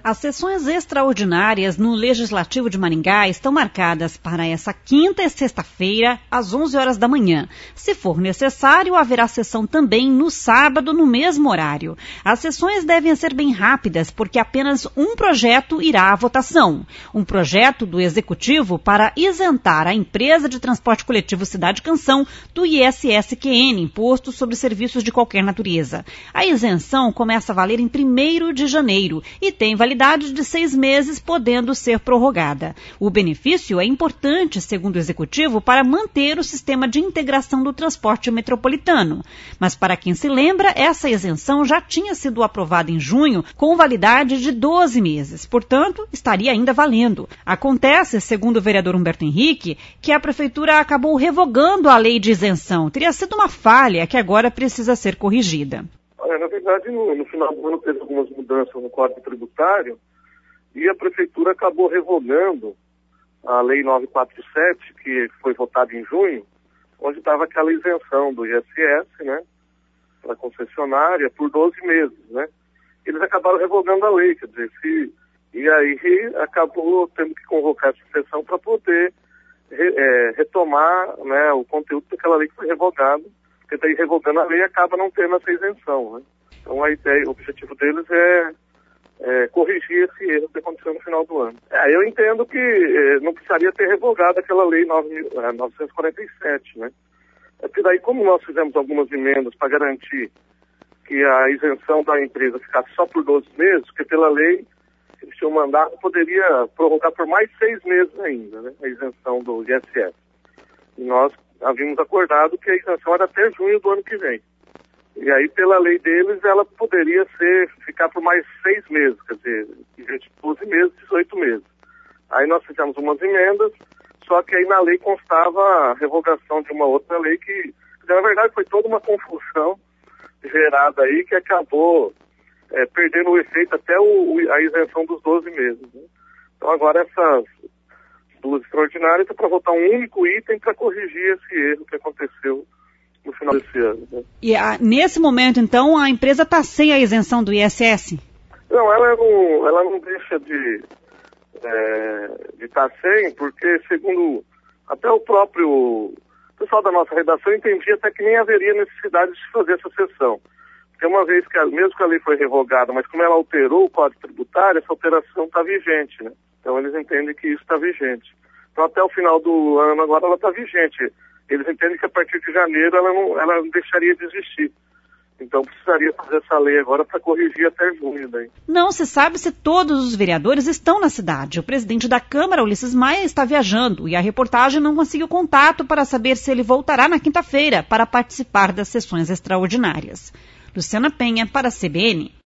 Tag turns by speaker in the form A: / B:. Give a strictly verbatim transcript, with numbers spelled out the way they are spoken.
A: As sessões extraordinárias no Legislativo de Maringá estão marcadas para essa quinta e sexta-feira, às onze horas da manhã. Se for necessário, haverá sessão também no sábado, no mesmo horário. As sessões devem ser bem rápidas, porque apenas um projeto irá à votação. Um projeto do Executivo para isentar a empresa de transporte coletivo Cidade Canção do I S S Q N, Imposto sobre Serviços de Qualquer Natureza. A isenção começa a valer em primeiro de janeiro e tem validade de seis meses, podendo ser prorrogada. O benefício é importante, segundo o Executivo, para manter o sistema de integração do transporte metropolitano. Mas, para quem se lembra, essa isenção já tinha sido aprovada em junho, com validade de doze meses. Portanto, estaria ainda valendo. Acontece, segundo o vereador Humberto Henrique, que a Prefeitura acabou revogando a lei de isenção. Teria sido uma falha que agora precisa ser corrigida.
B: É, na verdade, no, no final do ano teve algumas mudanças no Código Tributário e a Prefeitura acabou revogando a Lei novecentos e quarenta e sete, que foi votada em junho, onde estava aquela isenção do I S S, né, para a concessionária por doze meses, né. Eles acabaram revogando a lei, quer dizer, se, e aí acabou tendo que convocar essa sessão para poder re, é, retomar, né, o conteúdo daquela lei que foi revogada. Porque daí revogando a lei acaba não tendo essa isenção, né? Então a ideia, o objetivo deles é, é corrigir esse erro que aconteceu no final do ano. É, eu entendo que é, não precisaria ter revogado aquela lei novecentos e quarenta e sete, né? É porque daí, como nós fizemos algumas emendas para garantir que a isenção da empresa ficasse só por doze meses, porque pela lei, eles tinham mandado, poderia prorrogar por mais seis meses ainda, né? A isenção do I S S. E nós havíamos acordado que a isenção era até junho do ano que vem. E aí, pela lei deles, ela poderia ser, ficar por mais seis meses, quer dizer, em vez de doze meses, dezoito meses. Aí nós fizemos umas emendas, só que aí na lei constava a revogação de uma outra lei que, na verdade, foi toda uma confusão gerada aí que acabou é, perdendo o efeito até o, a isenção dos doze meses. Né? Então agora essas duas extraordinárias para votar um único item para corrigir esse erro que aconteceu no final desse ano. Né?
A: E a, nesse momento, então, a empresa está sem a isenção do I S S?
B: Não, ela não, ela não deixa de é, de estar sem, porque segundo até o próprio pessoal da nossa redação entendia até que nem haveria necessidade de fazer essa sessão. Porque uma vez que, a, mesmo que a lei foi revogada, mas como ela alterou o Código Tributário, essa alteração está vigente, né? Então eles entendem que isso está vigente. Então até o final do ano agora ela está vigente. Eles entendem que a partir de janeiro ela não, ela não deixaria de existir. Então precisaria fazer essa lei agora para corrigir até junho daí.
A: Não se sabe se todos os vereadores estão na cidade. O presidente da Câmara, Ulisses Maia, está viajando e a reportagem não conseguiu contato para saber se ele voltará na quinta-feira para participar das sessões extraordinárias. Luciana Penha para a C B N.